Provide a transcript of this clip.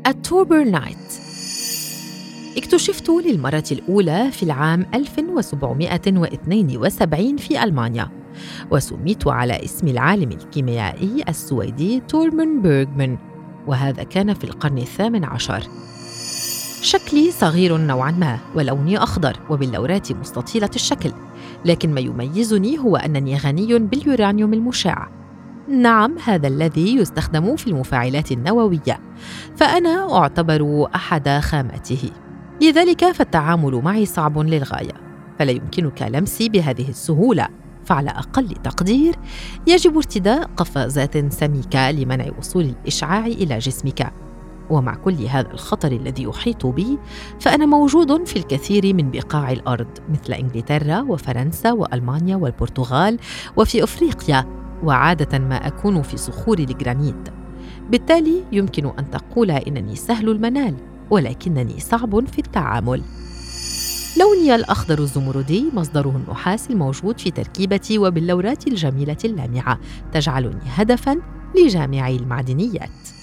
التوربرنايت. اكتشفت للمرة الأولى في العام 1772 في ألمانيا، وسميت على اسم العالم الكيميائي السويدي تورمن بيرغمان، وهذا كان في القرن ال18. شكلي صغير نوعاً ما، ولوني أخضر، وباللورات مستطيلة الشكل، لكن ما يميزني هو أنني غني باليورانيوم المشع. نعم، هذا الذي يستخدم في المفاعلات النووية، فأنا أعتبر أحد خاماته. لذلك فالتعامل معي صعب للغاية، فلا يمكنك لمسي بهذه السهولة، فعلى أقل تقدير يجب ارتداء قفازات سميكة لمنع وصول الإشعاع إلى جسمك. ومع كل هذا الخطر الذي يحيط بي، فأنا موجود في الكثير من بقاع الأرض مثل إنجلترا وفرنسا وألمانيا والبرتغال وفي أفريقيا، وعادة ما أكون في صخور الجرانيت. بالتالي يمكن أن تقول إنني سهل المنال، ولكنني صعب في التعامل. لوني الأخضر الزمردي مصدره النحاس الموجود في تركيبتي وباللورات الجميلة اللامعة، تجعلني هدفاً لجامعي المعدنيات.